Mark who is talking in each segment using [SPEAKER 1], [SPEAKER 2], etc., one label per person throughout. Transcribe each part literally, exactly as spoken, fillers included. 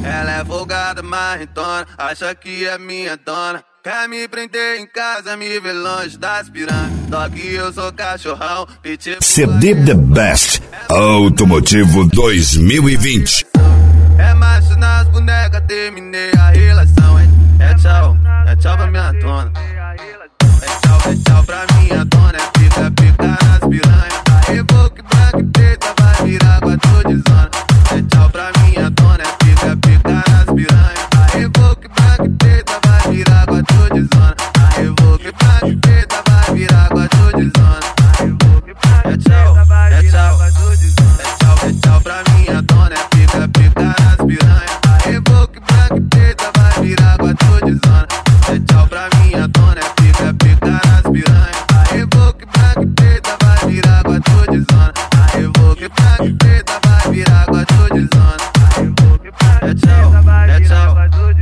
[SPEAKER 1] Ela é folgada, marretona, acha que é minha dona. Quer me prender em casa, me ver longe das piranhas. Só que eu sou cachorrão, pitbull.
[SPEAKER 2] C D The Best Automotivo dois mil e vinte.
[SPEAKER 1] É macho nas bonecas, terminei a relação, hein? É tchau, é tchau pra minha dona. É tchau, é tchau pra minha dona. É pica, pica nas piranhas. Aí vou que branca e preta vai virar quatro de zona. É tchau pra minha dona. É pica, pica nas piranhas. Aí vou que branca e preta vai virar quatro de zona. Aí vou que branca e preta vai virar quatro de zona. É tchau, é tchau. É tchau, é tchau pra minha dona. É pica, pica nas piranhas. Aí vou que branca e preta vai virar quatro de zona. É tchau pra minha dona. É pica, pica nas piranhas. Aí vou que branca e preta vai virar quatro de zona. Aí vou que branca e preta vai virar quatro de zona. É tchau, é tchau.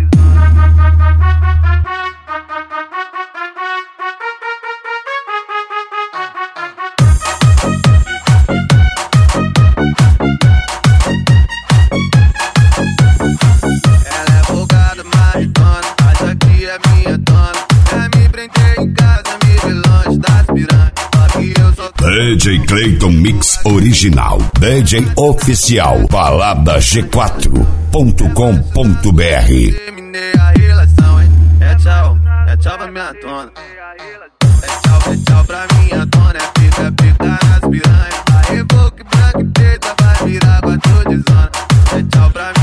[SPEAKER 1] Ela é folgada, marretona, acha que é minha dona. Quer me prender em casa, me ver longe das piranhas. Só que eu sou
[SPEAKER 2] D J Clayton Mix Original, D J Oficial, balada g quatro ponto com ponto b r.
[SPEAKER 1] terminei a relação, hein? É tchau, é tchau pra minha dona. É tchau, é tchau pra minha dona. É pica, pica nas piranhas. Aí vou que branca e preta vai virar quatro de zona. É tchau pra